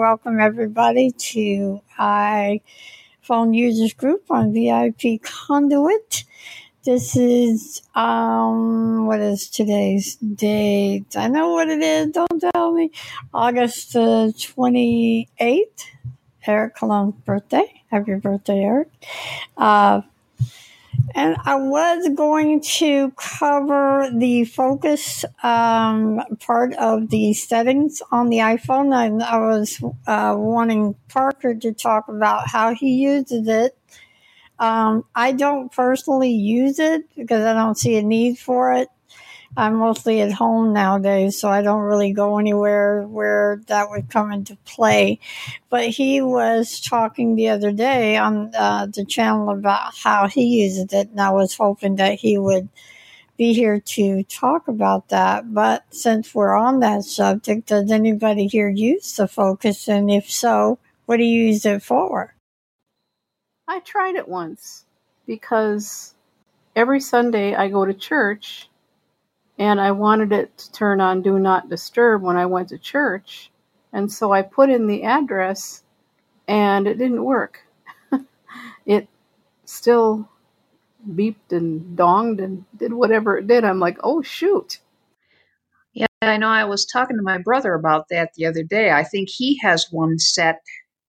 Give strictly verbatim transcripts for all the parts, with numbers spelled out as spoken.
welcome everybody to iPhone Users Group on V I P Conduit. This is, um, what is today's date? I know what it is, don't tell me. August uh, twenty-eighth, Eric Colon's birthday. Happy birthday, Eric. Uh, And I was going to cover the focus um, part of the settings on the iPhone. And I was uh, wanting Parker to talk about how he uses it. Um, I don't personally use it because I don't see a need for it. I'm mostly at home nowadays, so I don't really go anywhere where that would come into play. But he was talking the other day on uh, the channel about how he uses it, and I was hoping that he would be here to talk about that. But since we're on that subject, does anybody here use the Focus? And if so, what do you use it for? I tried it once because every Sunday I go to church. And I wanted it to turn on Do Not Disturb when I went to church. And so I put in the address, and it didn't work. It still beeped and donged and did whatever it did. I'm like, oh, shoot. Yeah, I know. I was talking to my brother about that the other day. I think he has one set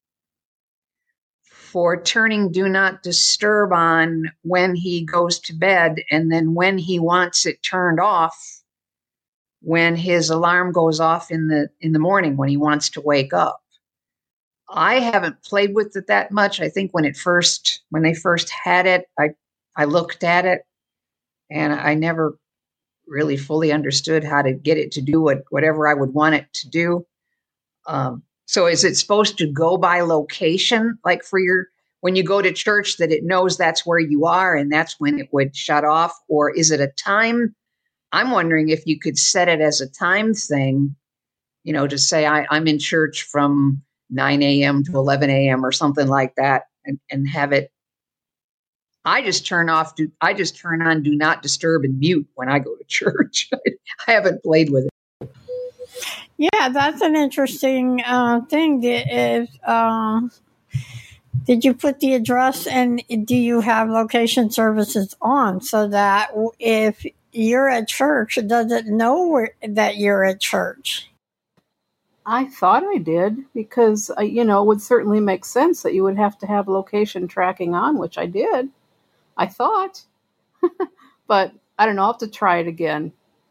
for turning Do Not Disturb on when he goes to bed, and then when he wants it turned off, when his alarm goes off in the in the morning when he wants to wake up. I haven't played with it that much. I think when it first when they first had it, I I looked at it and I never really fully understood how to get it to do what, whatever I would want it to do. Um, So is it supposed to go by location, like for your, when you go to church, that it knows that's where you are and that's when it would shut off? Or is it a time? I'm wondering if you could set it as a time thing, you know, to say I, I'm in church from nine a.m. to eleven a.m. or something like that, and, and have it. I just turn off, do, I just turn on Do Not Disturb and mute when I go to church. I haven't played with it. Yeah, that's an interesting uh, thing. If, um, did you put the address and do you have location services on so that if you're at church, does it know where, that you're at church? I thought I did because, uh, you know, it would certainly make sense that you would have to have location tracking on, which I did. I thought. But I don't know. I'll have to try it again.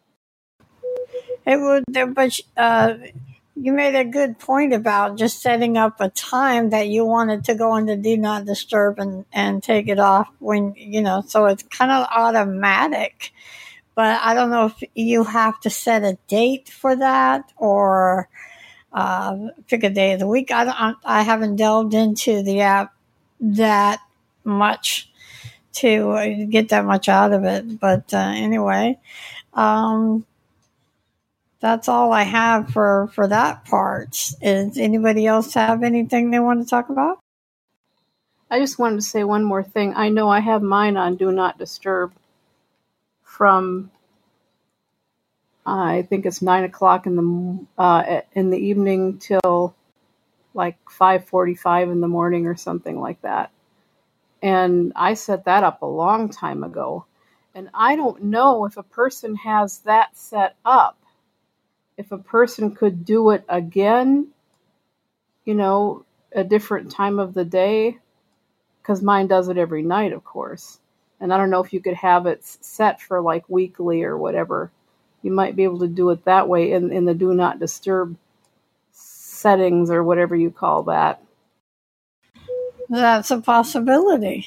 It would, but uh, you made a good point about just setting up a time that you wanted to go into Do Not Disturb and, and take it off when, you know, so it's kind of automatic. But I don't know if you have to set a date for that or uh, pick a day of the week. I, don't, I haven't delved into the app that much to get that much out of it. But uh, anyway, um, that's all I have for, for that part. Does anybody else have anything they want to talk about? I just wanted to say one more thing. I know I have mine on Do Not Disturb from, uh, I think it's nine o'clock in the uh, in the evening till like five forty-five in the morning or something like that. And I set that up a long time ago. And I don't know if a person has that set up. If a person could do it again, you know, a different time of the day, because mine does it every night, of course. And I don't know if you could have it set for like weekly or whatever. You might be able to do it that way in, in the Do Not Disturb settings or whatever you call that. That's a possibility.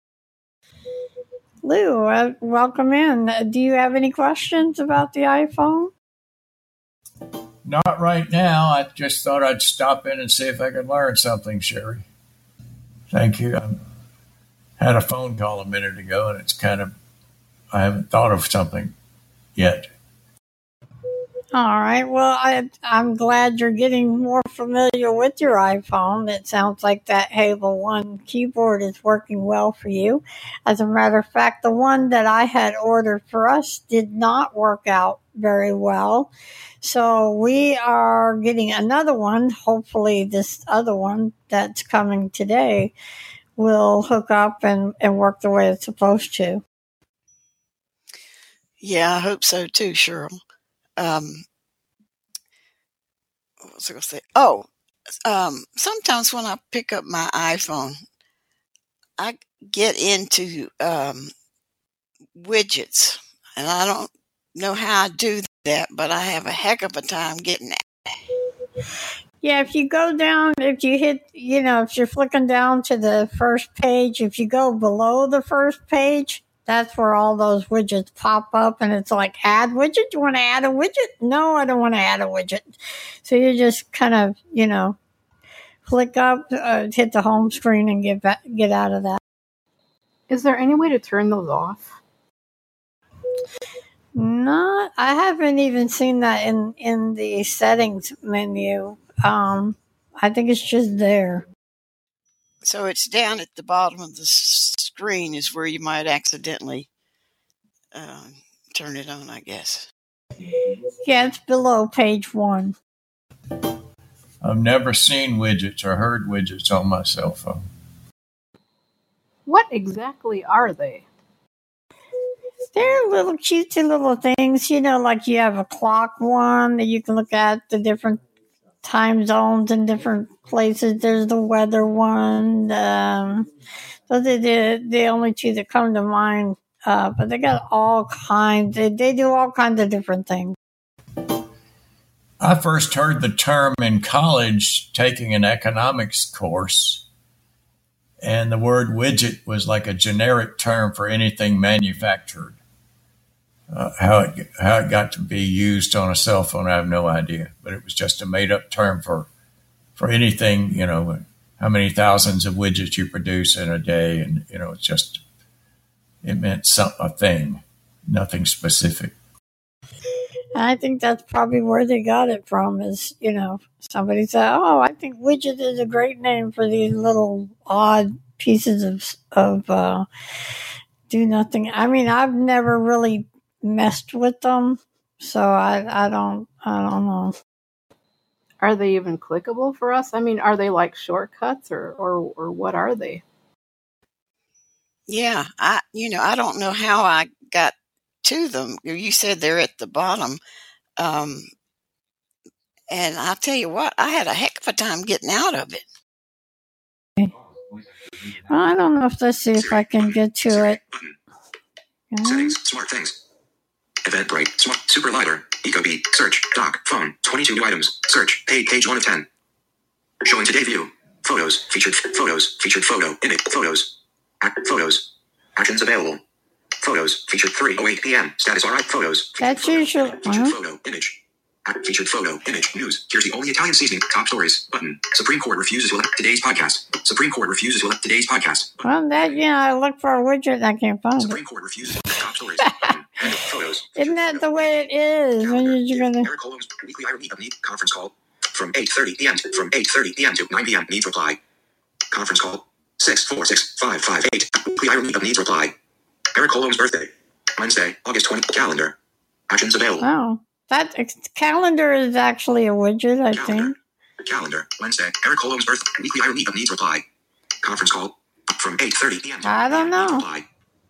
Lou, uh, welcome in. Do you have any questions about the iPhone? Not right now. I just thought I'd stop in and see if I could learn something, Sherry. Thank you. I had a phone call a minute ago, and it's kind of, I haven't thought of something yet. All right. Well, I, I'm glad you're getting more familiar with your iPhone. It sounds like that Halo One keyboard is working well for you. As a matter of fact, the one that I had ordered for us did not work out very well. So we are getting another one. Hopefully this other one that's coming today will hook up and, and work the way it's supposed to. Yeah, I hope so too, Cheryl. Um, what was I going to say? Oh, um, sometimes when I pick up my iPhone, I get into um, widgets, and I don't know how I do that, but I have a heck of a time getting it. Yeah, if you go down, if you hit, you know, if you're flicking down to the first page, if you go below the first page, that's where all those widgets pop up, and it's like, add widget? You want to add a widget? No, I don't want to add a widget. So you just kind of, you know, click up, uh, hit the home screen, and get back, get out of that. Is there any way to turn those off? Not, I haven't even seen that in, in the settings menu. Um, I think it's just there. So it's down at the bottom of the screen is where you might accidentally uh, turn it on, I guess. Yeah, it's below page one. I've never seen widgets or heard widgets on my cell phone. What exactly are they? They're little cutesy little things, you know, like you have a clock one that you can look at the different time zones in different places. There's the weather one. Um, those are the, the only two that come to mind. Uh, but they got all kinds. They, they do all kinds of different things. I first heard the term in college taking an economics course, and the word widget was like a generic term for anything manufactured. Uh, how it how it got to be used on a cell phone, I have no idea. But it was just a made-up term for for anything, you know, how many thousands of widgets you produce in a day, and you know, it's just it meant some a thing, nothing specific. And I think that's probably where they got it from. Is you know somebody said, "Oh, I think widget is a great name for these little odd pieces of of uh, do nothing." I mean, I've never really messed with them, so I I don't I don't know. Are they even clickable for us? I mean, are they like shortcuts, or or, or what are they? Yeah, I you know I don't know how I got to them. You said they're at the bottom, um, and I tell you what, I had a heck of a time getting out of it. Well, I don't know if let's see if I can get to it. Okay. Settings, smart things. Eventbrite, smart, super lighter, Ecobee, search, dock, phone, twenty-two new items, search, page, page one of ten. Showing today view, photos, featured, photos, featured photo, image, photos, Act, photos, actions available, photos, featured three oh eight p.m., status alright, photos, That's photo, usually featured uh-huh. photo, image, Act, featured photo, image, news, here's the only Italian seasoning, top stories, button, Supreme Court refuses to elect today's podcast, Supreme Court refuses to elect today's podcast. Well, that yeah, I look for a widget and I can't find Supreme it. Court refuses to elect top stories, button, photos. Isn't that the way it is? When you're gonna Eric Holmes, weekly I need, need conference call from eight thirty p.m. to, from eight thirty p.m. to nine p.m. Needs reply. Conference call six four six five five eight. Weekly I need needs reply. Eric Holmes' birthday, Wednesday, August twentieth. Calendar. Actions available. Oh, that calendar is actually a widget, I Calendar. think. Calendar. Wednesday. Eric Holmes' birthday. Weekly I need needs reply. Conference call from eight thirty p.m. to I don't know. reply.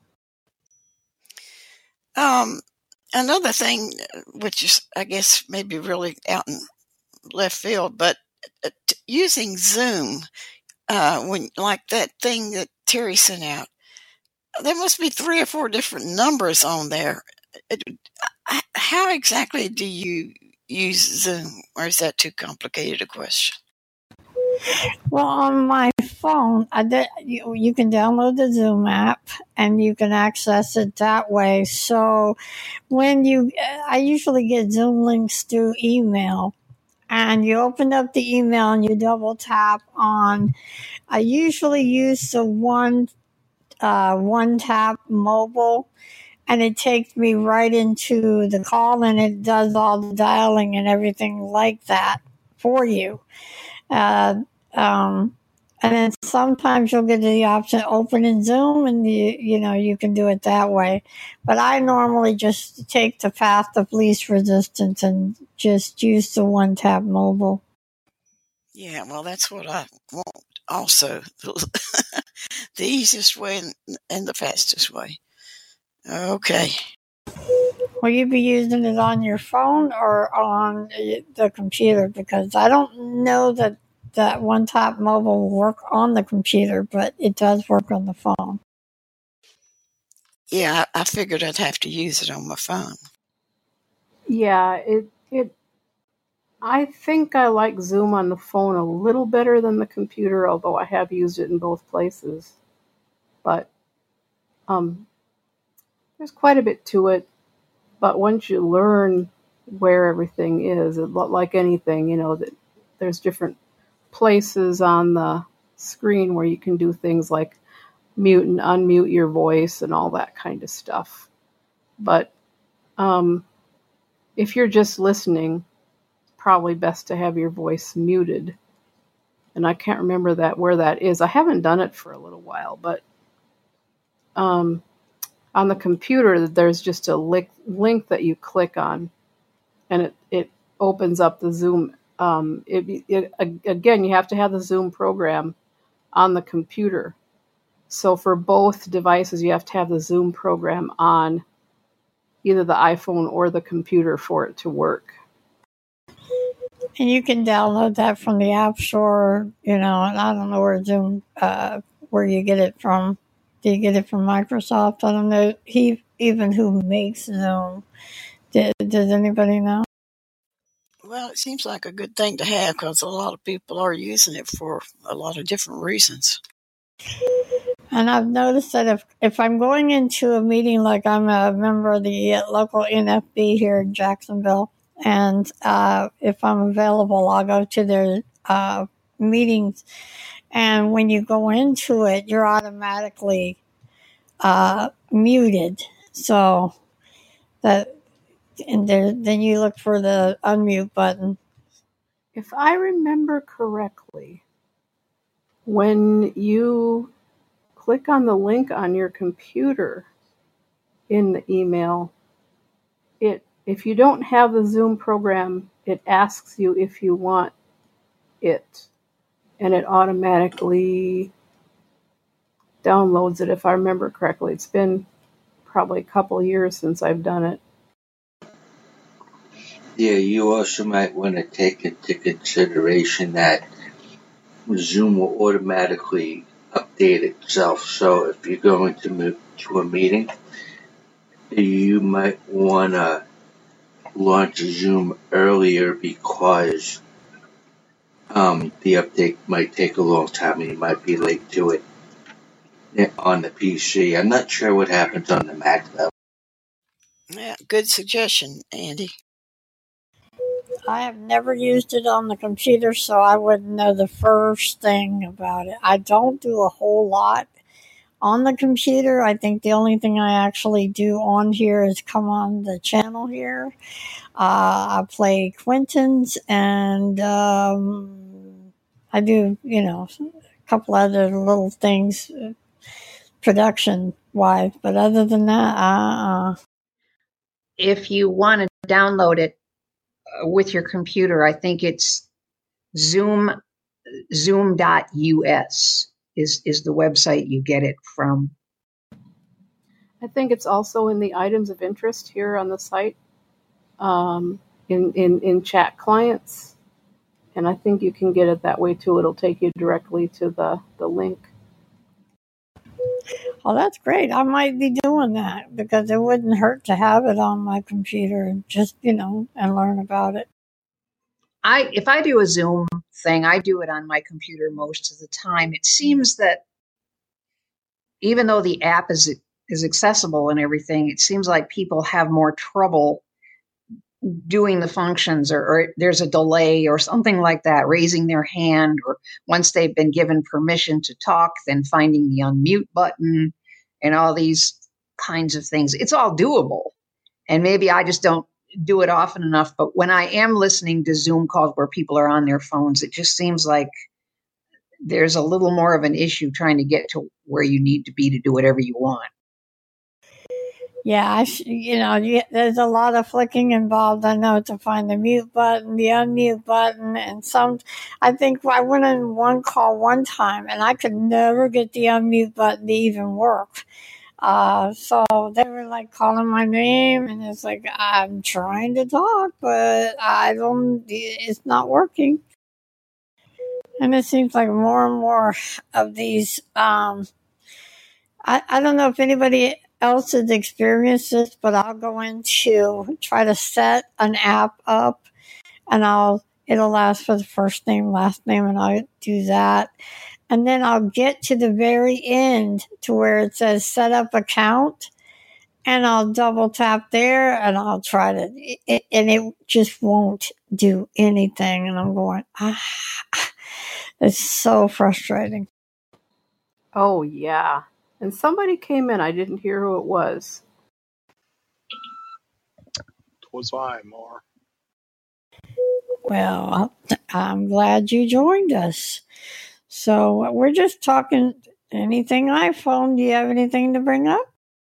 Um, another thing, which is I guess maybe really out in left field, but uh, t- using Zoom, uh, when like that thing that Terry sent out, there must be three or four different numbers on there. It, how exactly do you use Zoom, or is that too complicated a question? Well, on my phone, I did, you, you can download the Zoom app and you can access it that way. So when you, I usually get Zoom links through email, and you open up the email and you double tap on, I usually use the one, uh, one tap mobile. and it takes me right into the call, and it does all the dialing and everything like that for you. Uh, um, and then sometimes you'll get the option open in Zoom, and you you know you can do it that way. But I normally just take the path of least resistance and just use the one tap mobile. Yeah, well, that's what I want also. The easiest way and, and the fastest way. Okay. Will you be using it on your phone or on the computer? Because I don't know that that one tap mobile will work on the computer, but it does work on the phone. Yeah, I, I figured I'd have to use it on my phone. Yeah, it it. I think I like Zoom on the phone a little better than the computer, although I have used it in both places. But um, there's quite a bit to it. But once you learn where everything is, it, like anything, you know, that there's different places on the screen where you can do things like mute and unmute your voice and all that kind of stuff. But um, if you're just listening, it's probably best to have your voice muted. And I can't remember that where that is. I haven't done it for a little while, but um, on the computer, there's just a link, link that you click on, and it, it opens up the Zoom. Um, it, it, again, you have to have the Zoom program on the computer. So for both devices, you have to have the Zoom program on either the iPhone or the computer for it to work. And you can download that from the App Store, you know, and I don't know where Zoom, uh, where you get it from. Do you get it from Microsoft? I don't know he, even who makes Zoom. Did, does anybody know? Well, it seems like a good thing to have because a lot of people are using it for a lot of different reasons. And I've noticed that if, if I'm going into a meeting, like I'm a member of the local N F B here in Jacksonville, and uh, if I'm available, I'll go to their uh, meetings. And when you go into it, you're automatically uh, muted. So that, and there, then you look for the unmute button. If I remember correctly, when you click on the link on your computer in the email, it if you don't have the Zoom program, it asks you if you want it, and it automatically downloads it, if I remember correctly. It's been probably a couple years since I've done it. Yeah, you also might want to take into consideration that Zoom will automatically update itself. So if you're going to move to a meeting, you might want to launch Zoom earlier because um, the update might take a long time and you might be late to it on the P C. I'm not sure what happens on the Mac, though. Yeah, good suggestion, Andy. I have never used it on the computer, so I wouldn't know the first thing about it. I don't do a whole lot on the computer. I think the only thing I actually do on here is come on the channel here. Uh, I play Quentin's, and um, I do, you know, a couple other little things uh, production-wise. But other than that, uh-uh. If you want to download it uh, with your computer, I think it's Zoom, zoom dot U S is, is the website you get it from. I think it's also in the items of interest here on the site, um, in, in, in chat clients. And I think you can get it that way too. It'll take you directly to the, the link. Well, that's great. I might be doing that because it wouldn't hurt to have it on my computer and just, you know, and learn about it. I if I do a Zoom thing, I do it on my computer most of the time. It seems that even though the app is is accessible and everything, it seems like people have more trouble doing the functions, or, or there's a delay or something like that, raising their hand, or once they've been given permission to talk, then finding the unmute button and all these kinds of things. It's all doable. And maybe I just don't do it often enough. But when I am listening to Zoom calls where people are on their phones, it just seems like there's a little more of an issue trying to get to where you need to be to do whatever you want. Yeah, I, you know, you, there's a lot of flicking involved. I know, to find the mute button, the unmute button, and some. I think I went in one call one time, and I could never get the unmute button to even work. Uh, so they were like calling my name, and it's like, I'm trying to talk, but I don't. It's not working. And it seems like more and more of these. Um, I I don't know if anybody else has experienced this, but I'll go into try to set an app up, and I'll it'll ask for the first name, last name, and I'll do that, and then I'll get to the very end to where it says set up account, and I'll double tap there, and I'll try to, it, and it just won't do anything, and I'm going, ah, it's so frustrating. Oh, yeah. And somebody came in. I didn't hear who it was. Was I, Mar? Well, I'm glad you joined us. So we're just talking anything iPhone. Do you have anything to bring up?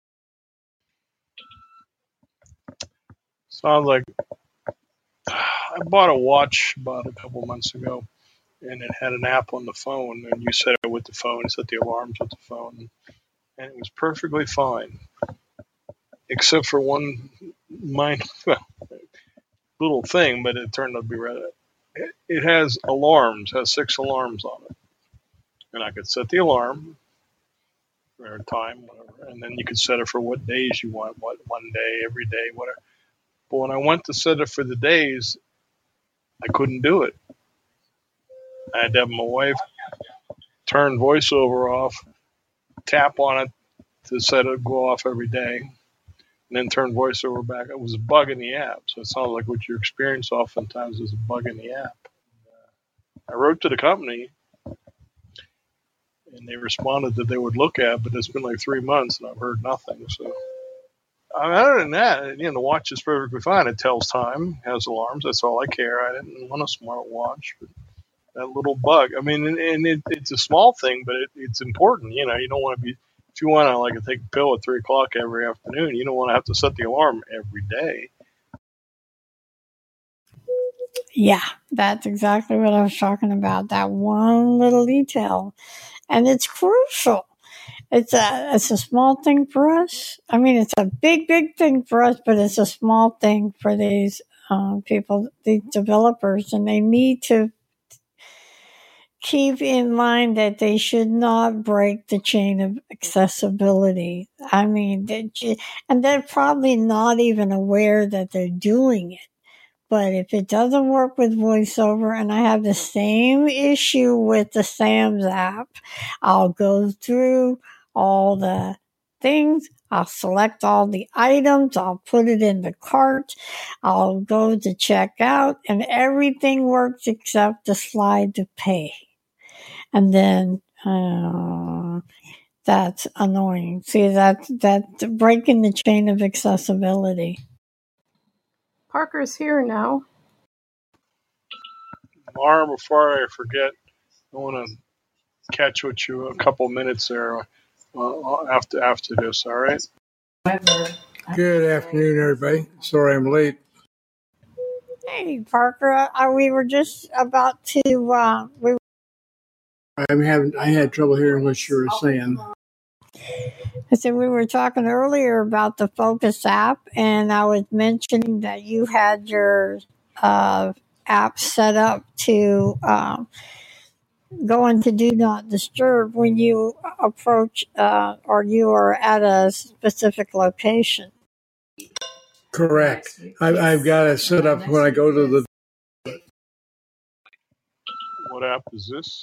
Sounds like I bought a watch about a couple months ago, and it had an app on the phone, and you set it with the phone, set the alarms with the phone, and it was perfectly fine, except for one minor little thing, but it turned out to be right. It, it has alarms, has six alarms on it, and I could set the alarm or time, whatever, and then you could set it for what days you want, what one day, every day, whatever. But when I went to set it for the days, I couldn't do it. I had to have my wife turn voiceover off, tap on it to set it go off every day, and then turn voiceover back. It was a bug in the app, so it sounds like what you experience oftentimes is a bug in the app. I wrote to the company, and they responded that they would look at it, but it's been like three months, and I've heard nothing. So, I mean, other than that, you know, the watch is perfectly fine. It tells time, has alarms. That's all I care. I didn't want a smart watch, but that little bug. I mean, and, and it, it's a small thing, but it, it's important. You know, you don't want to be, if you want to like take a pill at three o'clock every afternoon, you don't want to have to set the alarm every day. Yeah, that's exactly what I was talking about. That one little detail, and it's crucial. It's a it's a small thing for us. I mean, it's a big, big thing for us, but it's a small thing for these um, people, these developers, and they need to keep in mind that they should not break the chain of accessibility. I mean, they, and they're probably not even aware that they're doing it. But if it doesn't work with VoiceOver, and I have the same issue with the SAMS app, I'll go through all the things. I'll select all the items. I'll put it in the cart. I'll go to checkout, and everything works except the slide to pay. And then, uh, that's annoying. See, that's, that's breaking the chain of accessibility. Parker's here now. Mara, before I forget, I want to catch with you a couple minutes there uh, after after this, all right? Good afternoon, everybody. Sorry I'm late. Hey, Parker, uh, we were just about to... Uh, we I'm having, I had trouble hearing what you were saying. I said we were talking earlier about the Focus app, and I was mentioning that you had your uh, app set up to um, go into Do Not Disturb when you approach uh, or you are at a specific location. Correct. I, I've got it set up when I go to the... What app is this?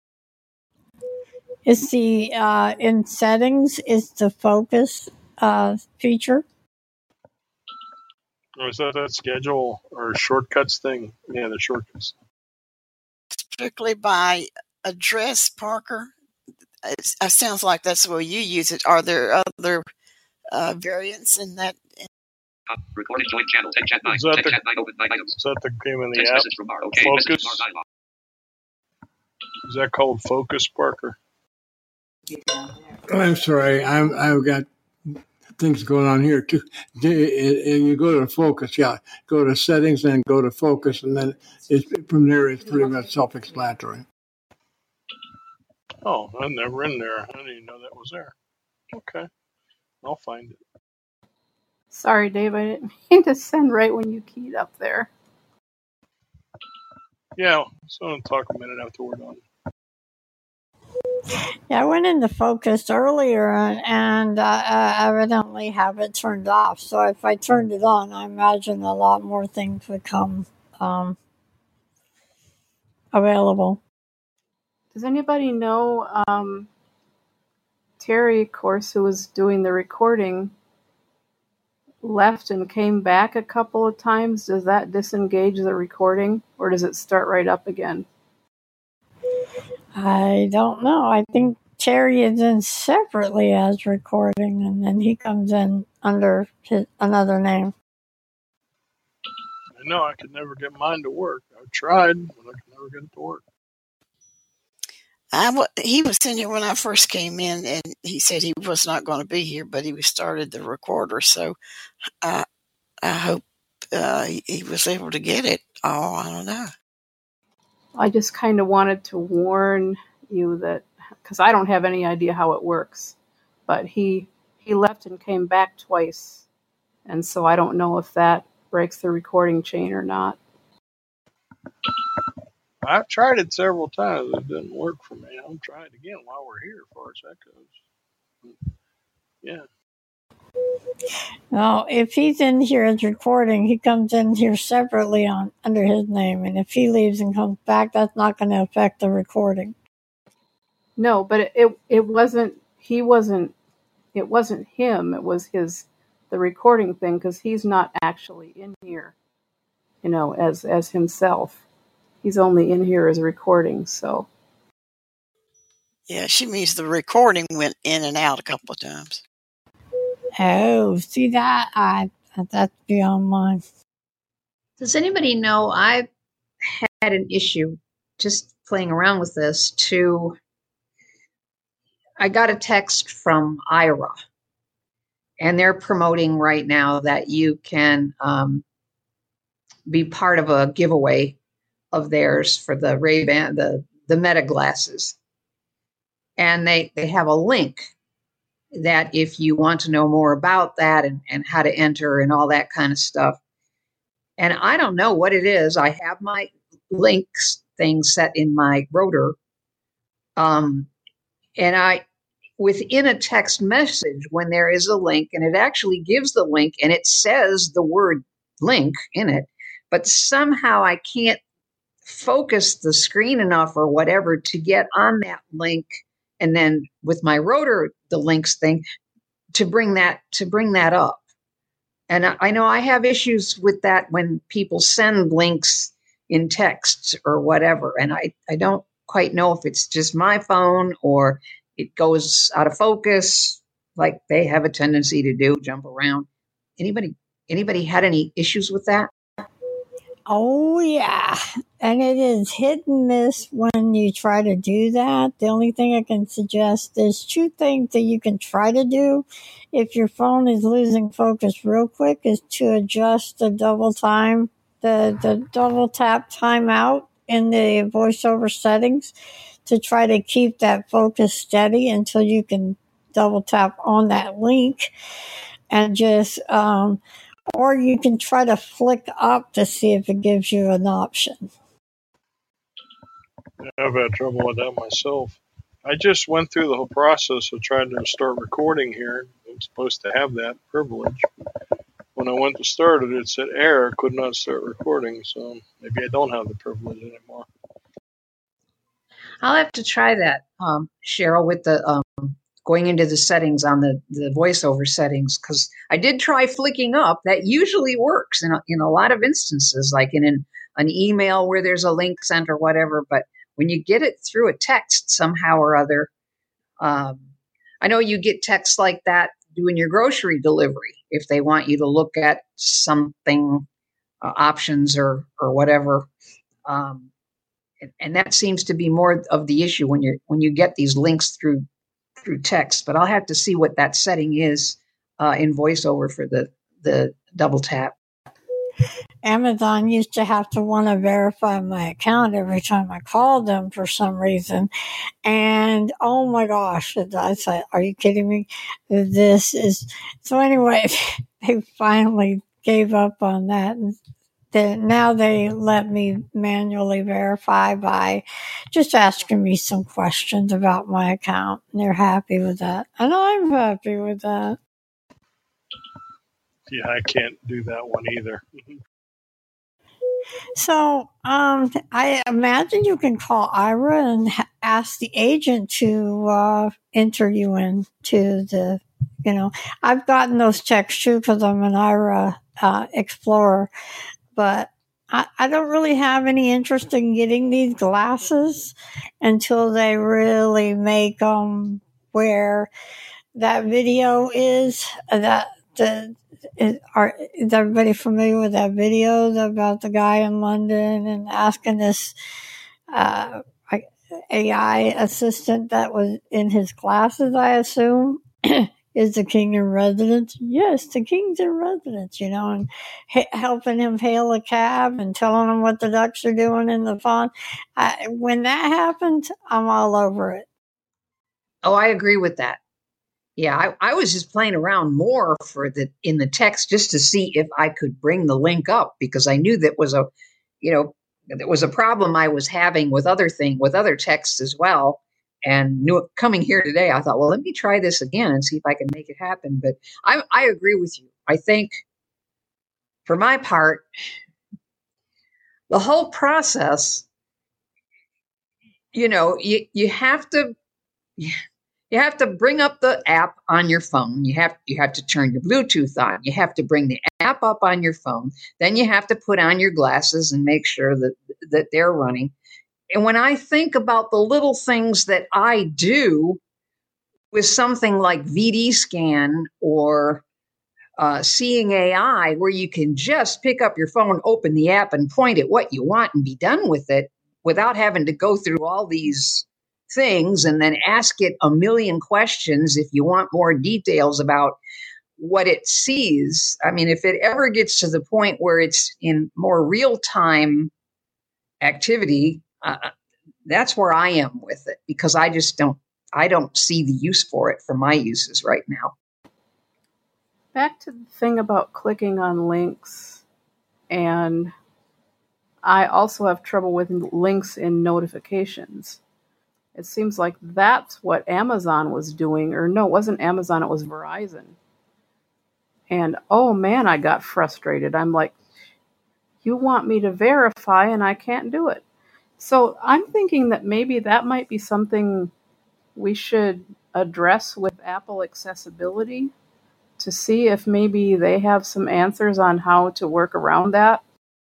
It's the, uh, in settings, it's the Focus uh, feature. Or is that that schedule or shortcuts thing? Yeah, the shortcuts. Strictly by address, Parker. It sounds like that's the way you use it. Are there other uh, variants in that. Uh, recorded joint channel. Text chat nine. Is that Text the, chat nine. Open nine items. is that the name in the Text app? message from Bar. Okay. Focus? Message from Bar dialog. Is that called Focus, Parker? I'm sorry. I'm, I've got things going on here too. And you go to focus, yeah. Go to settings and go to focus, and then it's, from there it's pretty much self-explanatory. Oh, I'm never in there. I didn't even know that was there. Okay. I'll find it. Sorry, Dave, I didn't mean to send right when you keyed up there. Yeah, so I'll talk a minute after we're done. Yeah, I went into focus earlier and uh, I evidently have it turned off. So if I turned it on, I imagine a lot more things would come um, available. Does anybody know um, Terry, of course, who was doing the recording, left and came back a couple of times? Does that disengage the recording, or does it start right up again? I don't know. I think Terry is in separately as recording, and then he comes in under his, another name. I know I could never get mine to work. I tried, but I could never get it to work. I w- he was in here when I first came in, and he said he was not going to be here, but he started the recorder, so I, I hope uh, he, he was able to get it. Oh, I don't know. I just kind of wanted to warn you that, because I don't have any idea how it works, but he he left and came back twice, and so I don't know if that breaks the recording chain or not. I've tried it several times. It didn't work for me. I'll try it again while we're here, as far as that goes. Yeah. Well, if he's in here as recording, he comes in here separately on under his name, and if he leaves and comes back, that's not going to affect the recording. No, but it, it it wasn't. He wasn't. It wasn't him. It was his the recording thing, because he's not actually in here, you know, as as himself. He's only in here as a recording. So. Yeah, she means the recording went in and out a couple of times. Oh, see that? I that's beyond mine. Does anybody know I had an issue just playing around with this to I got a text from I R A, and they're promoting right now that you can um, be part of a giveaway of theirs for the Ray-Ban, the, the Meta glasses. And they, they have a link that if you want to know more about that and, and how to enter and all that kind of stuff. And I don't know what it is. I have my links thing set in my rotor. Um, and I, within a text message, when there is a link, and it actually gives the link and it says the word link in it, but somehow I can't focus the screen enough or whatever to get on that link. And then with my rotor, the links thing, to bring that to bring that up. And I, I know I have issues with that when people send links in texts or whatever. And I, I don't quite know if it's just my phone or it goes out of focus, like they have a tendency to do, jump around. Anybody anybody had any issues with that? Oh, yeah. And it is hit and miss when you try to do that. The only thing I can suggest is two things that you can try to do if your phone is losing focus real quick is to adjust the double time, the, the double tap timeout in the voiceover settings to try to keep that focus steady until you can double tap on that link and just, um, or you can try to flick up to see if it gives you an option. Yeah, I've had trouble with that myself. I just went through the whole process of trying to start recording here. I'm supposed to have that privilege. When I went to start it, it said error, could not start recording. So maybe I don't have the privilege anymore. I'll have to try that, um, Cheryl, with the um, going into the settings on the, the voiceover settings, because I did try flicking up. That usually works in a, in a lot of instances, like in an, an email where there's a link sent or whatever. But when you get it through a text somehow or other, um, I know you get texts like that doing your grocery delivery if they want you to look at something, uh, options or or whatever. Um, and, and that seems to be more of the issue when you're when you get these links through through text. But I'll have to see what that setting is uh, in VoiceOver for the the double tap. Amazon used to have to want to verify my account every time I called them for some reason. And oh my gosh, I said, are you kidding me? This is, so anyway, they finally gave up on that. And then now they let me manually verify by just asking me some questions about my account. And they're happy with that. And I'm happy with that. Yeah, I can't do that one either. So, um, I imagine you can call Ira and ha- ask the agent to uh, enter you into the, you know, I've gotten those texts too because I'm an Ira uh, Explorer, but I, I don't really have any interest in getting these glasses until they really make them where that video is, uh, that the Is, are, is everybody familiar with that video about the guy in London and asking this uh, A I assistant that was in his glasses, I assume, is the king in residence? Yes, the king's in residence, you know, and ha- helping him hail a cab and telling him what the ducks are doing in the pond. I, when that happens, I'm all over it. Oh, I agree with that. Yeah, I, I was just playing around more for the in the text just to see if I could bring the link up because I knew that was a, you know, that was a problem I was having with other thing with other texts as well. And knew it coming here today, I thought, well, let me try this again and see if I can make it happen. But I I agree with you. I think for my part, the whole process, you know, you you have to. You have to bring up the app on your phone. You have you have to turn your Bluetooth on. You have to bring the app up on your phone. Then you have to put on your glasses and make sure that that they're running. And when I think about the little things that I do with something like V D Scan or uh, Seeing A I, where you can just pick up your phone, open the app, and point at what you want and be done with it without having to go through all these things and then ask it a million questions if you want more details about what it sees. I mean, if it ever gets to the point where it's in more real-time activity, uh, that's where I am with it because I just don't, I don't see the use for it for my uses right now. Back to the thing about clicking on links, and I also have trouble with links in notifications. It seems like that's what Amazon was doing, or no, it wasn't Amazon, it was Verizon. And oh man, I got frustrated. I'm like, you want me to verify and I can't do it. So I'm thinking that maybe that might be something we should address with Apple accessibility to see if maybe they have some answers on how to work around that.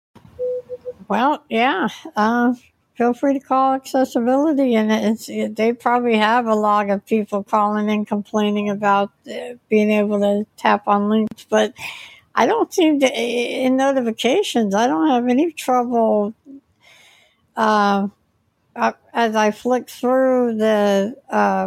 Well, yeah. Uh, feel free to call accessibility, and it's, it, they probably have a lot of people calling in complaining about uh, being able to tap on links, but I don't seem to, in notifications, I don't have any trouble uh, as I flick through the uh,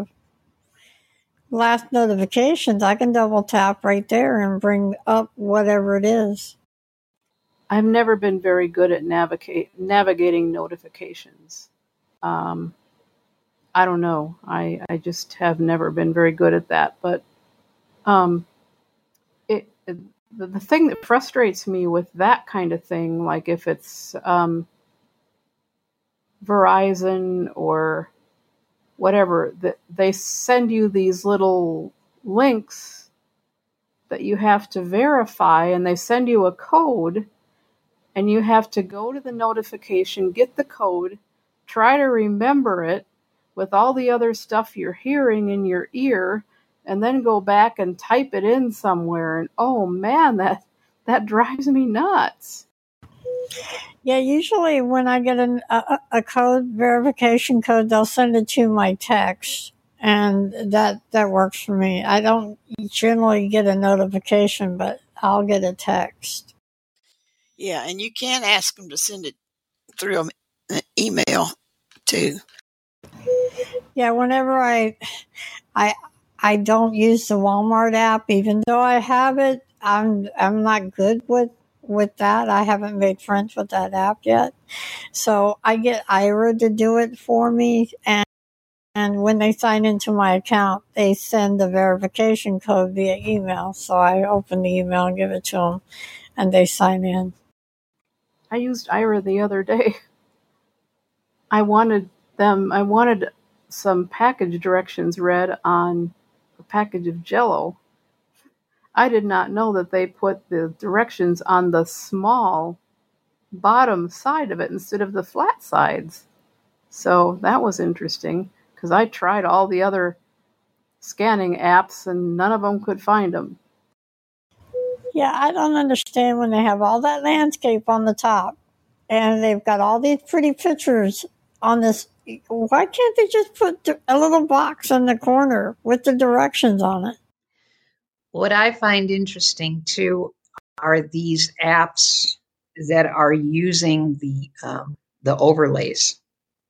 last notifications, I can double tap right there and bring up whatever it is. I've never been very good at navigate navigating notifications. Um, I don't know. I, I just have never been very good at that. But um, it, it the, the thing that frustrates me with that kind of thing, like if it's um, Verizon or whatever, that they send you these little links that you have to verify, and they send you a code. And you have to go to the notification, get the code, try to remember it with all the other stuff you're hearing in your ear, and then go back and type it in somewhere. And oh man, that that drives me nuts. Yeah, usually when I get an, a, a code, verification code, they'll send it to my text. and that that works for me. I don't generally get a notification, but I'll get a text. Yeah, and you can ask them to send it through an email too. Yeah, whenever I, I, I don't use the Walmart app, even though I have it. I'm I'm not good with with that. I haven't made friends with that app yet, so I get Ira to do it for me. And and when they sign into my account, they send the verification code via email. So I open the email and give it to them, and they sign in. I used Ira the other day. I wanted them. I wanted some package directions read on a package of Jell-O. I did not know that they put the directions on the small bottom side of it instead of the flat sides. So that was interesting because I tried all the other scanning apps and none of them could find them. Yeah, I don't understand when they have all that landscape on the top and they've got all these pretty pictures on this. Why can't they just put a little box in the corner with the directions on it? What I find interesting too are these apps that are using the um, the overlays.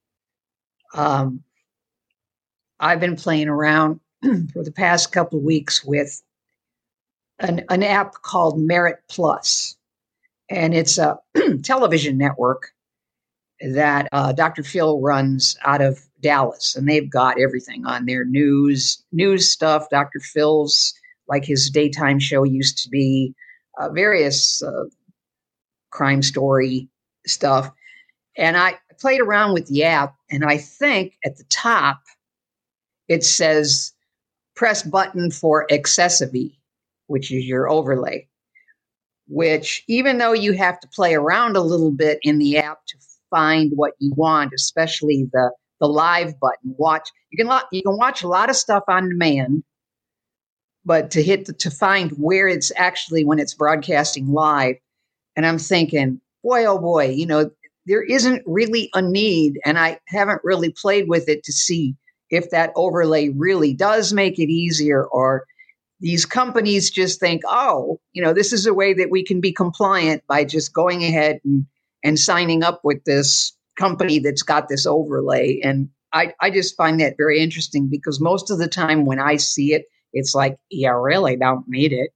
Um, I've been playing around for the past couple of weeks with an, an app called Merit Plus, and it's a television network that uh, Doctor Phil runs out of Dallas, and they've got everything on their news news stuff. Doctor Phil's, like his daytime show used to be, uh, various uh, crime story stuff. And I played around with the app, and I think at the top it says press button for Accessive, which is your overlay, which even though you have to play around a little bit in the app to find what you want, especially the, the live button, watch, you can, you can watch a lot of stuff on demand, but to hit the, to find where it's actually when it's broadcasting live. And I'm thinking, boy, oh boy, you know, there isn't really a need, and I haven't really played with it to see if that overlay really does make it easier, or these companies just think, oh, you know, this is a way that we can be compliant by just going ahead and, and signing up with this company that's got this overlay. And I, I just find that very interesting because most of the time when I see it, it's like, yeah, really don't need it.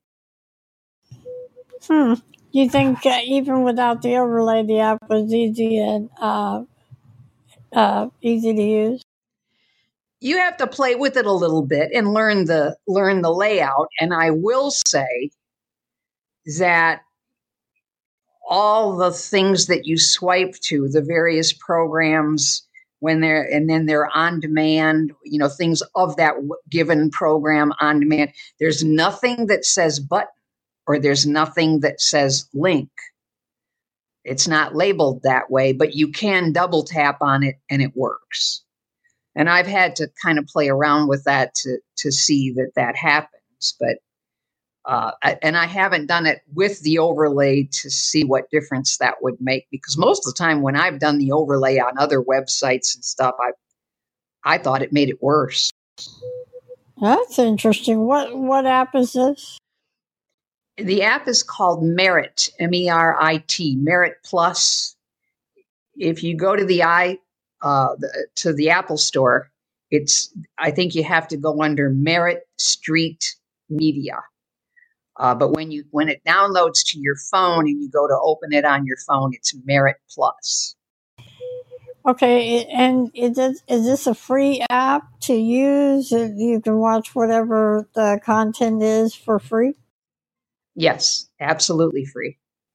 Hmm. You think uh, even without the overlay, the app was easy and uh, uh, easy to use? You have to play with it a little bit and learn the learn the layout. And I will say that all the things that you swipe to, the various programs, when they're and then they're on demand, you know, things of that given program on demand. There's nothing that says button, or there's nothing that says link. It's not labeled that way, but you can double tap on it and it works. And I've had to kind of play around with that to, to see that that happens. But, uh, and I haven't done it with the overlay to see what difference that would make, because most of the time when I've done the overlay on other websites and stuff, I, I thought it made it worse. That's interesting. What, what app is this? The app is called Merit, M E R I T, Merit Plus. If you go to the i uh, the, to the Apple Store, it's I think you have to go under Merit Street Media. Uh, but when you when it downloads to your phone and you go to open it on your phone, it's Merit Plus. Okay, and is this, is this a free app to use? You can watch whatever the content is for free? Yes, absolutely free.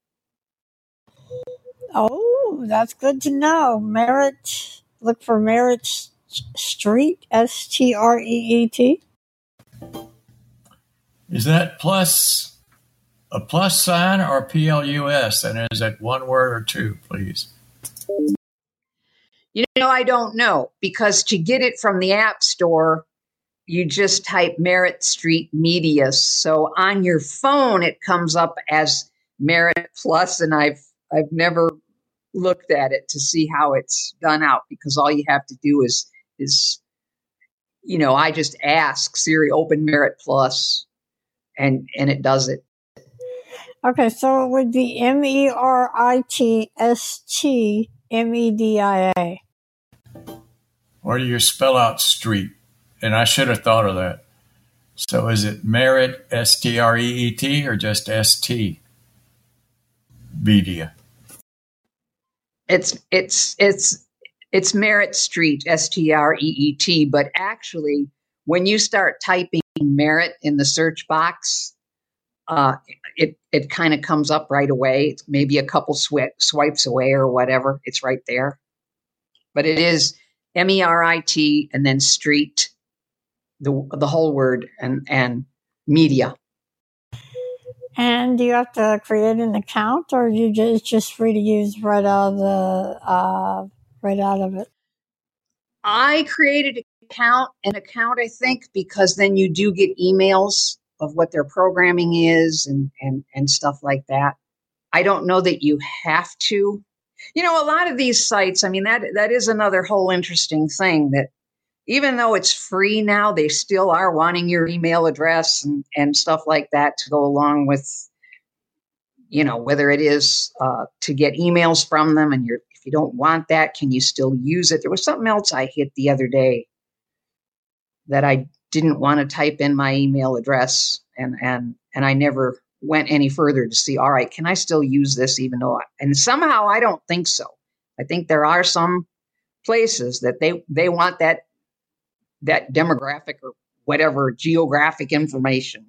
Oh, that's good to know. Merit, look for Merit Street, S T R E E T. Is that plus a plus sign or P L U S? And is that one word or two, please? You know, I don't know, because to get it from the App Store, you just type Merit Street Media. So on your phone, it comes up as Merit Plus, and I've I've never looked at it to see how it's done out, because all you have to do is is you know, I just ask Siri, open Merit Plus, and, and it does it. Okay, so it would be M E R I T S T M E D I A. Or do you spell out street? And I should have thought of that. So is it Merit, S T R E E T, or just S T? Media. It's it's it's it's Merit Street, S T R E E T. But actually, when you start typing Merit in the search box, uh, it it kind of comes up right away. It's maybe a couple swi- swipes away or whatever. It's right there. But it is M E R I T and then Street, the the whole word, and and media. And do you have to create an account, or you just it's just free to use right out of the uh, right out of it? I created an account, an account, I think, because then you do get emails of what their programming is and, and, and stuff like that. I don't know that you have to. You know, a lot of these sites, I mean, that that is another whole interesting thing, that even though it's free now, they still are wanting your email address and, and stuff like that to go along with, you know, whether it is uh, to get emails from them, and you're, if you don't want that, can you still use it? There was something else I hit the other day that I didn't want to type in my email address, and and and I never went any further to see, all right, can I still use this even though I, and somehow I don't think so. I think there are some places that they, they want that that demographic or whatever geographic information.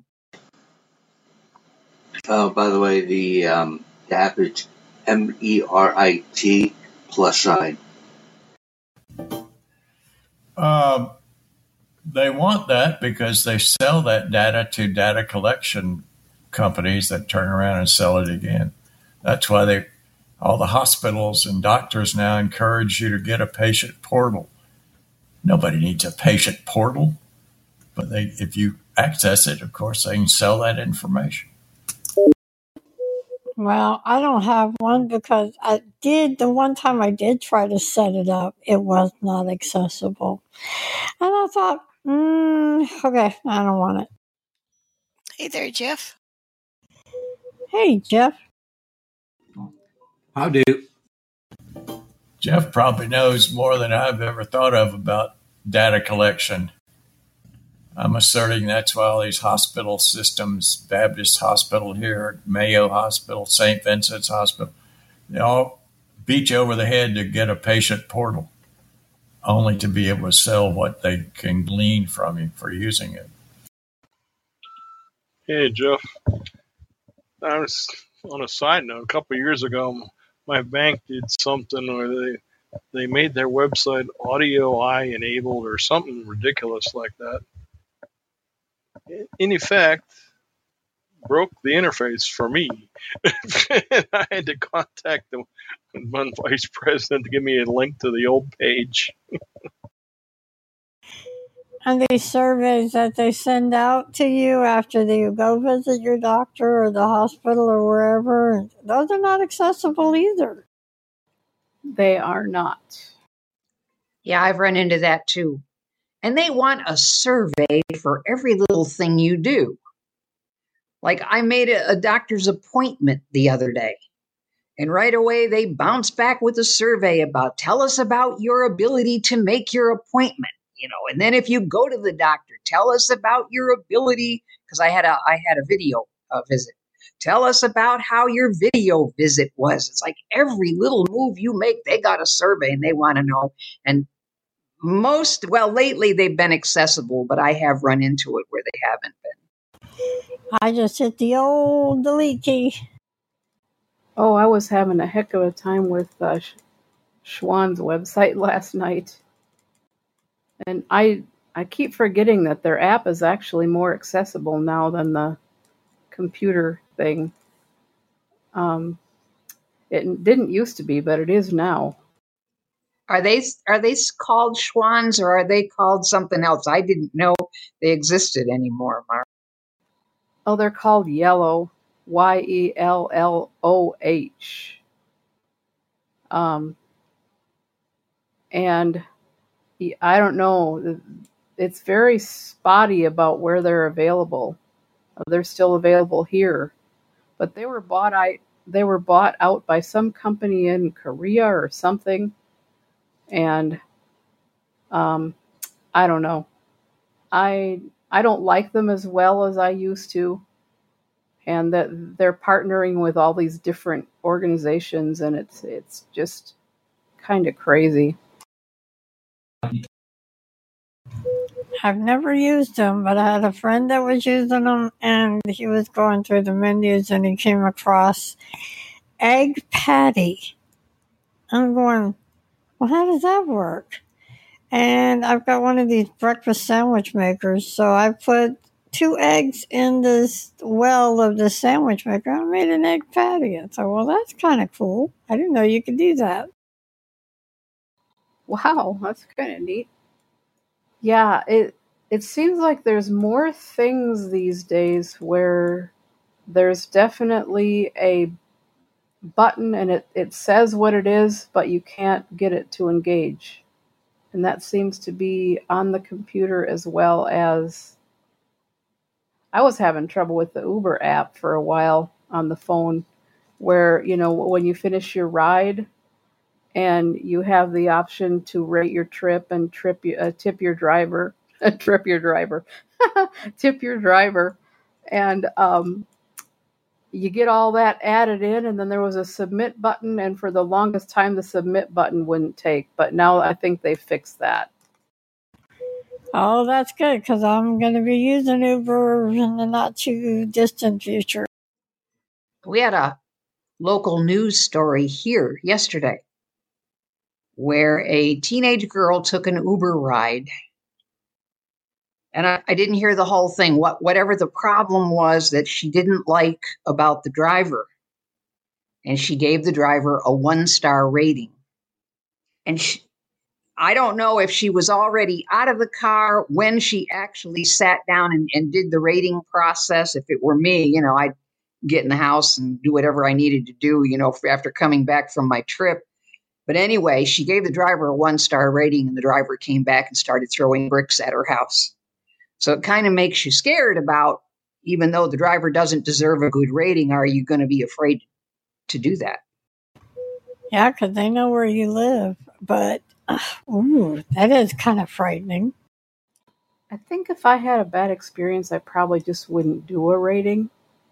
Oh, by the way, the um, the app is M E R I T plus sign. Um, they want that because they sell that data to data collection companies that turn around and sell it again. That's why they, all the hospitals and doctors now encourage you to get a patient portal. Nobody needs a patient portal, but they, if you access it, of course, they can sell that information. Well, I don't have one because I did, the one time I did try to set it up, it was not accessible. And I thought, mm, okay, I don't want it. Hey there, Jeff. Hey, Jeff. How do? Jeff probably knows more than I've ever thought of about data collection. I'm asserting that's why all these hospital systems, Baptist Hospital here, Mayo Hospital, Saint Vincent's Hospital, they all beat you over the head to get a patient portal, only to be able to sell what they can glean from you for using it. Hey, Jeff. I was, on a side note, a couple of years ago, my bank did something where they they made their website audio eye enabled or something ridiculous like that. In effect, broke the interface for me. And I had to contact the one vice president to give me a link to the old page. And these surveys that they send out to you after you go visit your doctor or the hospital or wherever, those are not accessible either. They are not. Yeah, I've run into that too. And they want a survey for every little thing you do. Like I made a, a doctor's appointment the other day, and right away they bounce back with a survey about, tell us about your ability to make your appointment. You know, and then if you go to the doctor, tell us about your ability, because I had a I had a video uh, visit. Tell us about how your video visit was. It's like every little move you make, they got a survey and they want to know. And most, well, lately they've been accessible, but I have run into it where they haven't been. I just hit the old delete key. Oh, I was having a heck of a time with uh, Schwann's website last night. And I I keep forgetting that their app is actually more accessible now than the computer thing. Um, it didn't used to be, but it is now. Are they are they called Schwann's, or are they called something else? I didn't know they existed anymore, Mark. Oh, they're called Yellow, Y E L L O H. Um, and I don't know. it's very spotty about where they're available. They're still available here, but they were bought out. They were bought out by some company in Korea or something, and um, I don't know. I I don't like them as well as I used to, and that they're partnering with all these different organizations, and it's it's just kind of crazy. I've never used them, but I had a friend that was using them, and he was going through the menus, and he came across egg patty. I'm going, well, how does that work? And I've got one of these breakfast sandwich makers, so I put two eggs in this well of the sandwich maker, and I made an egg patty. I thought, well, that's kind of cool. I didn't know you could do that. Wow, that's kind of neat. Yeah, it it seems like there's more things these days where there's definitely a button and it, it says what it is, but you can't get it to engage. And that seems to be on the computer as well as... I was having trouble with the Uber app for a while on the phone where, you know, when you finish your ride and you have the option to rate your trip and trip uh, tip your driver, trip your driver, tip your driver, and um, you get all that added in, and then there was a submit button, and for the longest time the submit button wouldn't take, but now I think they fixed that. Oh, that's good, because I'm going to be using Uber in the not too distant future. We had a local news story here yesterday where a teenage girl took an Uber ride. And I, I didn't hear the whole thing, what, whatever the problem was that she didn't like about the driver. And she gave the driver a one-star rating. And she, I don't know if she was already out of the car when she actually sat down and, and did the rating process. If it were me, you know, I'd get in the house and do whatever I needed to do, you know, after coming back from my trip. But anyway, she gave the driver a one-star rating, and the driver came back and started throwing bricks at her house. So it kind of makes you scared about, even though the driver doesn't deserve a good rating, are you going to be afraid to do that? Yeah, because they know where you live. But, uh, ooh, that is kind of frightening. I think if I had a bad experience, I probably just wouldn't do a rating.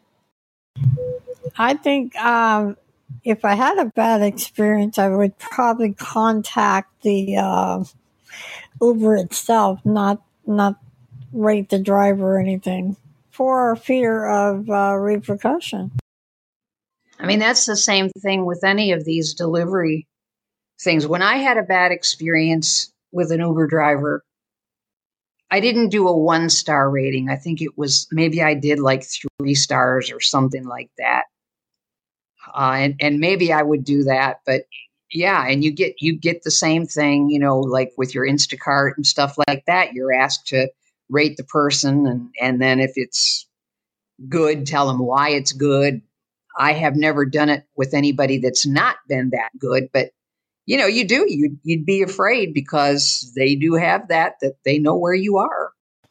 I think um, if I had a bad experience, I would probably contact the uh, Uber itself, not not rate the driver or anything, for fear of uh, repercussion. I mean, that's the same thing with any of these delivery things. When I had a bad experience with an Uber driver, I didn't do a one-star rating. I think it was, maybe I did like three stars or something like that. Uh, and, and maybe I would do that, but yeah, and you get you get the same thing, you know, like with your Instacart and stuff like that. You're asked to rate the person, and, and then if it's good, tell them why it's good. I have never done it with anybody that's not been that good, but you know, you do, you'd, you'd be afraid because they do have that, that they know where you are.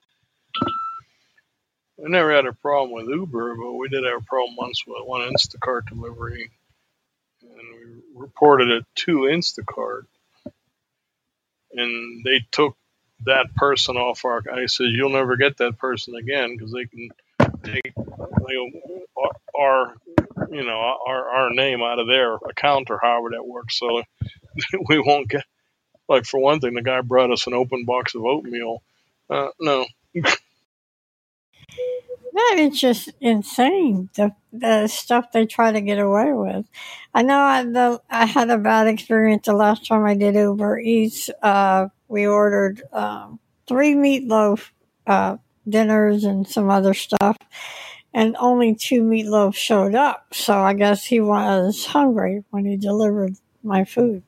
I never had a problem with Uber, but we did have a problem once with one Instacart delivery, and we reported it to Instacart, and they took that person off our. I said, you'll never get that person again because they can take you know, our, you know, our our name out of their account or however that works. So we won't get. Like for one thing, the guy brought us an open box of oatmeal. Uh, no. That is just insane, the the stuff they try to get away with. I know I, the, I had a bad experience the last time I did Uber Eats. Uh, we ordered um, three meatloaf uh, dinners and some other stuff, and only two meatloaf showed up. So I guess he was hungry when he delivered my food.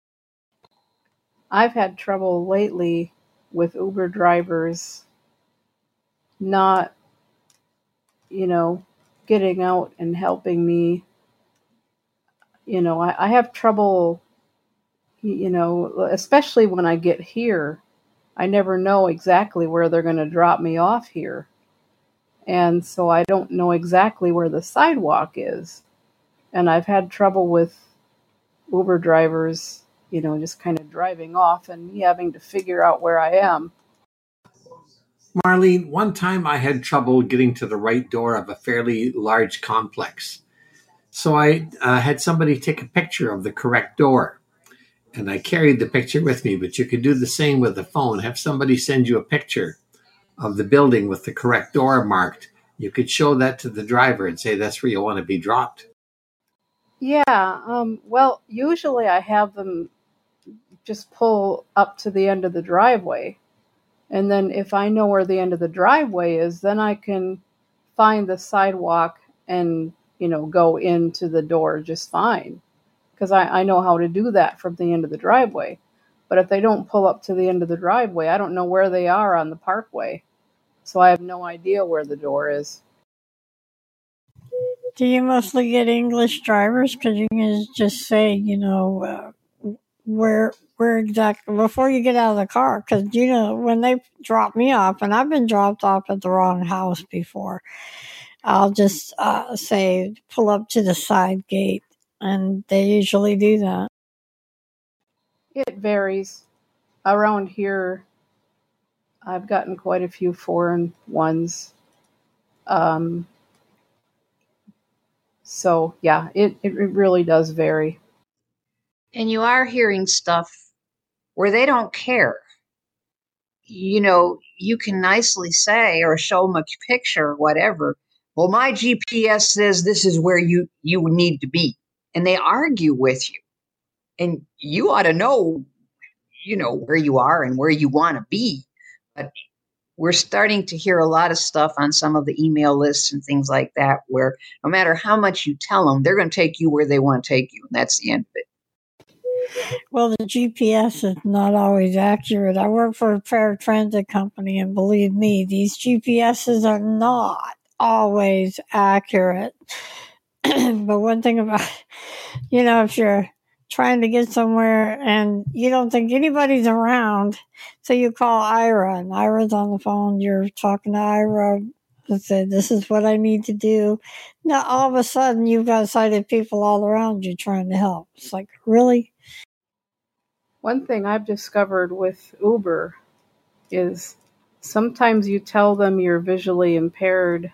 I've had trouble lately with Uber drivers not, you know, getting out and helping me. You know, I, I have trouble, you know, especially when I get here. I never know exactly where they're going to drop me off here. And so I don't know exactly where the sidewalk is. And I've had trouble with Uber drivers, you know, just kind of driving off and me having to figure out where I am. Marlene, one time I had trouble getting to the right door of a fairly large complex. So I uh, had somebody take a picture of the correct door. And I carried the picture with me, but you could do the same with the phone. Have somebody send you a picture of the building with the correct door marked. You could show that to the driver and say that's where you want to be dropped. Yeah, um, well, usually I have them just pull up to the end of the driveway. And then if I know where the end of the driveway is, then I can find the sidewalk and, you know, go into the door just fine. Because I, I know how to do that from the end of the driveway. But if they don't pull up to the end of the driveway, I don't know where they are on the parkway. So I have no idea where the door is. Do you mostly get English drivers? Because you can just say, you know, uh, where where exactly, before you get out of the car. Because, you know, when they drop me off, and I've been dropped off at the wrong house before, I'll just uh, say, pull up to the side gate. And they usually do that. It varies. Around here, I've gotten quite a few foreign ones. Um, so, yeah, it, it really does vary. And you are hearing stuff where they don't care. You know, you can nicely say or show them a picture or whatever. Well, my G P S says this is where you, you need to be. And they argue with you. And you ought to know, you know, where you are and where you want to be. But we're starting to hear a lot of stuff on some of the email lists and things like that, where no matter how much you tell them, they're going to take you where they want to take you. And that's the end of it. Well, the G P S is not always accurate. I work for a paratransit company, and believe me, these G P S's are not always accurate. But one thing about, you know, if you're trying to get somewhere and you don't think anybody's around, so you call Ira, and Ira's on the phone, you're talking to Ira and say, this is what I need to do. Now, all of a sudden, you've got sighted people all around you trying to help. It's like, really? One thing I've discovered with Uber is sometimes you tell them you're visually impaired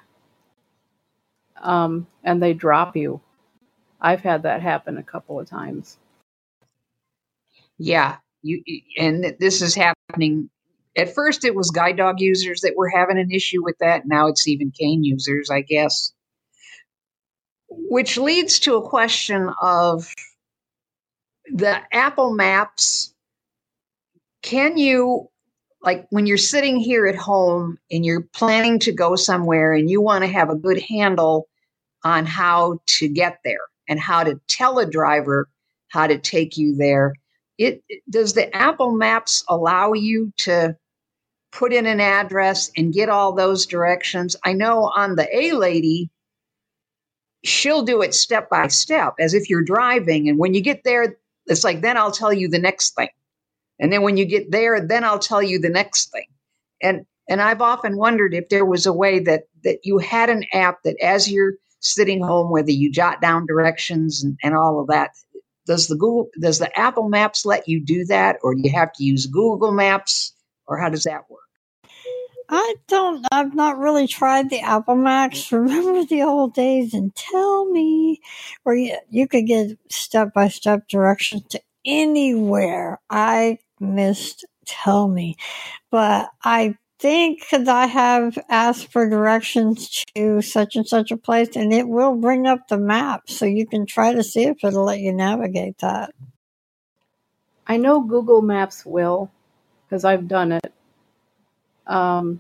um, and they drop you. I've had that happen a couple of times. Yeah, you and this is happening. At first, it was guide dog users that were having an issue with that. Now it's even cane users, I guess. Which leads to a question of the Apple Maps. Can you, like when you're sitting here at home and you're planning to go somewhere and you want to have a good handle on how to get there and how to tell a driver how to take you there, it does the Apple Maps allow you to put in an address and get all those directions? I know on the A-Lady, she'll do it step by step as if you're driving. And when you get there, it's like, then I'll tell you the next thing. And then when you get there, then I'll tell you the next thing. And and I've often wondered if there was a way that that you had an app that as you're sitting home, whether you jot down directions and, and all of that, does the Google, does the Apple Maps let you do that? Or do you have to use Google Maps? Or how does that work? I don't, I've not really tried the Apple Maps. Remember the old days and Tell Me, where you, you could get step-by-step directions to anywhere. I missed Tell Me. But I think because I have asked for directions to such and such a place, and it will bring up the map, so you can try to see if it'll let you navigate that. I know Google Maps will, because I've done it. Um,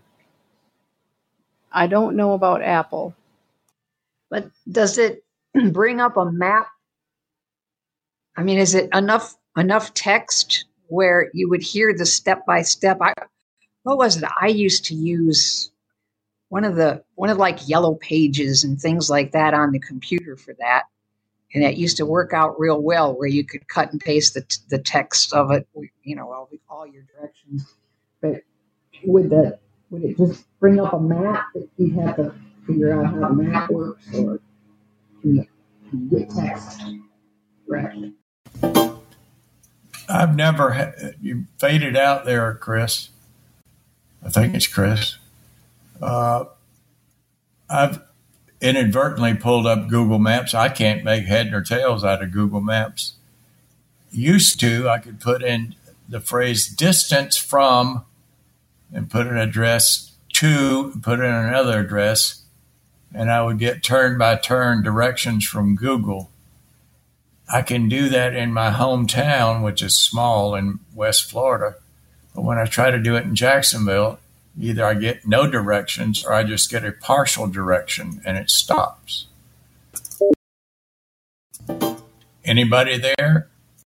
I don't know about Apple. But does it bring up a map? I mean, is it enough enough text where you would hear the step by step? I what was it? I used to use one of the one of like Yellow Pages and things like that on the computer for that, and it used to work out real well where you could cut and paste the the text of it, you know, all, all your directions. But would the would it just bring up a map that you'd have to figure out how the map works, or can you, can you get text directly? I've never had, you faded out there, Chris. I think it's Chris. Uh, I've inadvertently pulled up Google Maps. I can't make head nor tails out of Google Maps. Used to, I could put in the phrase distance from and put an address to, and put in another address, and I would get turn-by-turn directions from Google. I can do that in my hometown, which is small in West Florida. But when I try to do it in Jacksonville, either I get no directions or I just get a partial direction and it stops. Anybody there?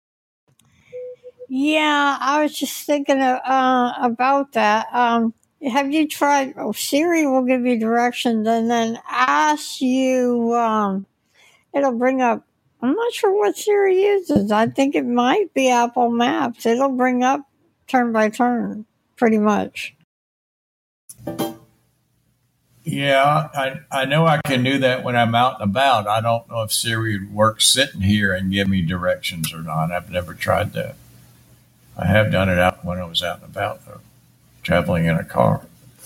Yeah, I was just thinking of, uh, about that. Um, have you tried, oh, Siri will give you directions and then ask you, um, it'll bring up, I'm not sure what Siri uses. I think it might be Apple Maps. It'll bring up turn by turn, pretty much. Yeah, I, I know I can do that when I'm out and about. I don't know if Siri works sitting here and give me directions or not. I've never tried that. I have done it out when I was out and about, though, traveling in a car.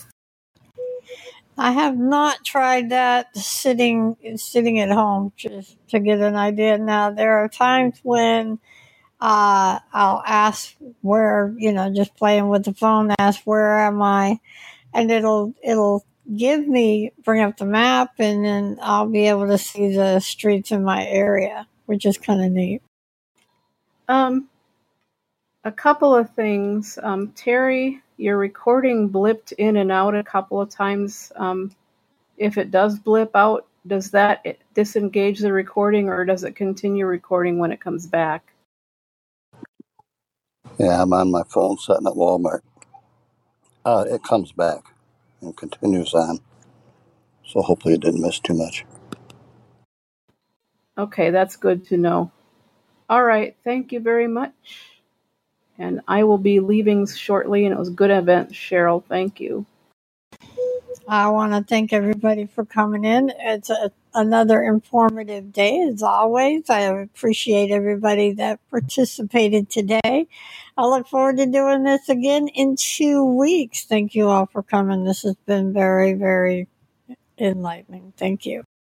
I have not tried that sitting sitting at home just to get an idea. Now, there are times when uh, I'll ask where, you know, just playing with the phone, ask where am I, and it'll it'll give me, bring up the map, and then I'll be able to see the streets in my area, which is kind of neat. Um, a couple of things. Um, Terry, your recording blipped in and out a couple of times. Um, if it does blip out, does that disengage the recording, or does it continue recording when it comes back? Yeah, I'm on my phone sitting at Walmart. Uh, it comes back and continues on. So hopefully it didn't miss too much. Okay, that's good to know. All right, thank you very much. And I will be leaving shortly, and it was a good event, Cheryl. Thank you. I want to thank everybody for coming in. It's a, another informative day, as always. I appreciate everybody that participated today. I look forward to doing this again in two weeks. Thank you all for coming. This has been very, very enlightening. Thank you.